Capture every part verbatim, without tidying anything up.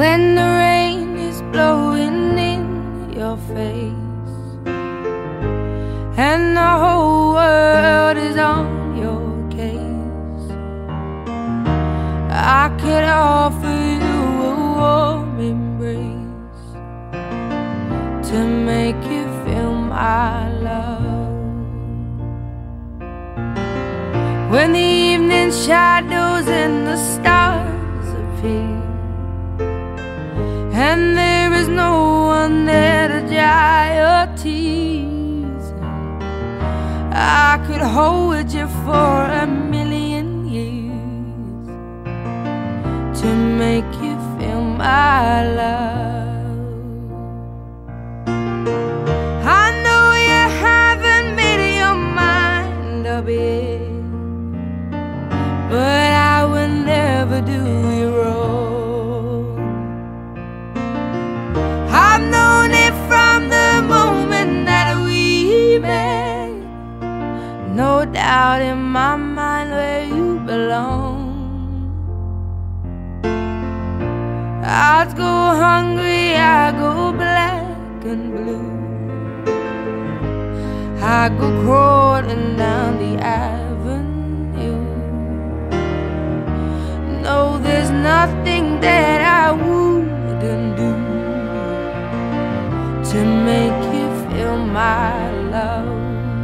when the rain is blowing in your face and the whole world is on your case. I could offer you a warm embrace to make you feel my love. When the evening shadows and the stars appear and there is no one there to dry your tears, I could hold you for a million years to make you feel my love. I know you haven't made your mind up yet, but I will never do you wrong. I've known it from the moment that we met, no doubt in my mind where you belong. I'd go hungry, I go black and blue, I go crawling down the avenue. No, there's nothing that I wouldn't do to make you feel my love.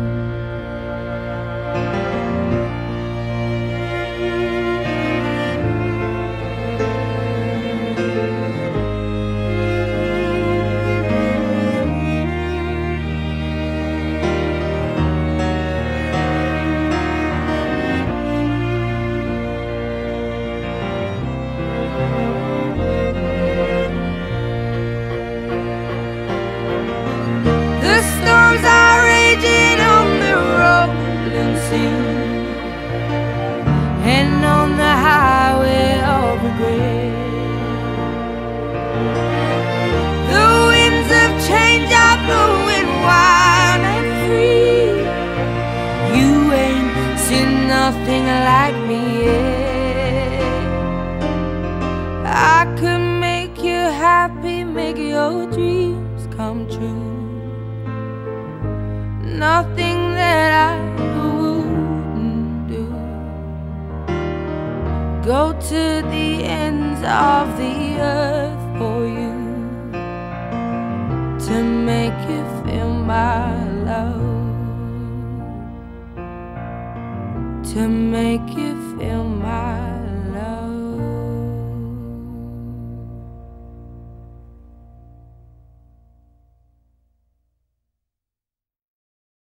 The storms are raging on the rolling sea and on the highway of regret. The winds of change are blowing wild and free. You ain't seen nothing like me yet. I could make you happy, make your dreams come true. Nothing that I wouldn't do. Go to the ends of the earth for you to make you feel my love, to make you feel my